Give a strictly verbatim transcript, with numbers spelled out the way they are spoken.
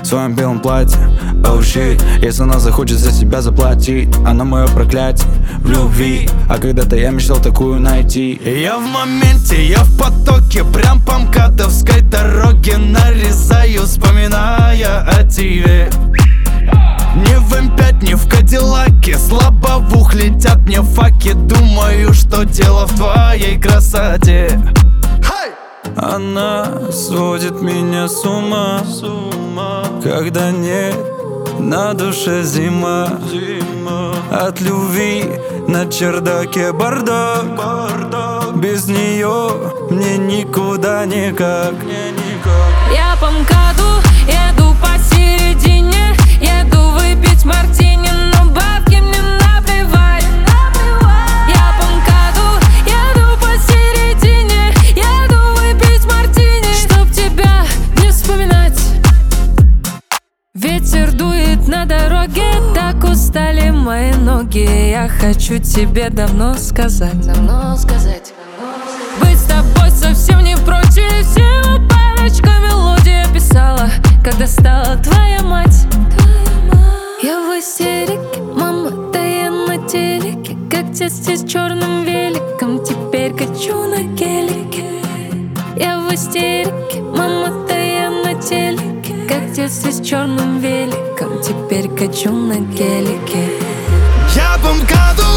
своем белом платье. Oh shit, если она захочет за себя заплатить, она мое проклятие в любви. А когда-то я мечтал такую найти. Я в моменте, я в потоке, прям по МКАДовской дороге нарезаю, вспоминая о тебе. Не в эм пять, не в Кадиллаке, слабо в ух летят мне факи. Думаю, что дело в твоей красоте. Она сводит меня с ума, когда нет на душе зима. От любви на чердаке бардак. Без нее мне никуда никак. Я по МКАДу еду посередине, еду выпить мартини, но бабки мне наплевать. Я по МКАДу еду посередине, еду выпить мартини, чтоб тебя не вспоминать. Ветер дует на дороге, так устали мои ноги. Я хочу тебе давно сказать, давно сказать. Быть с тобой совсем не против, всего парочка мелодий я писала, когда стала твоя мать. Я в истерике, мама, да я на телеке, как тесте с черным великом, теперь качу на гелике. Я в истерике, мама, да я на телеке, как тесте с черным великом, теперь качу на гелике. Я по МКАДу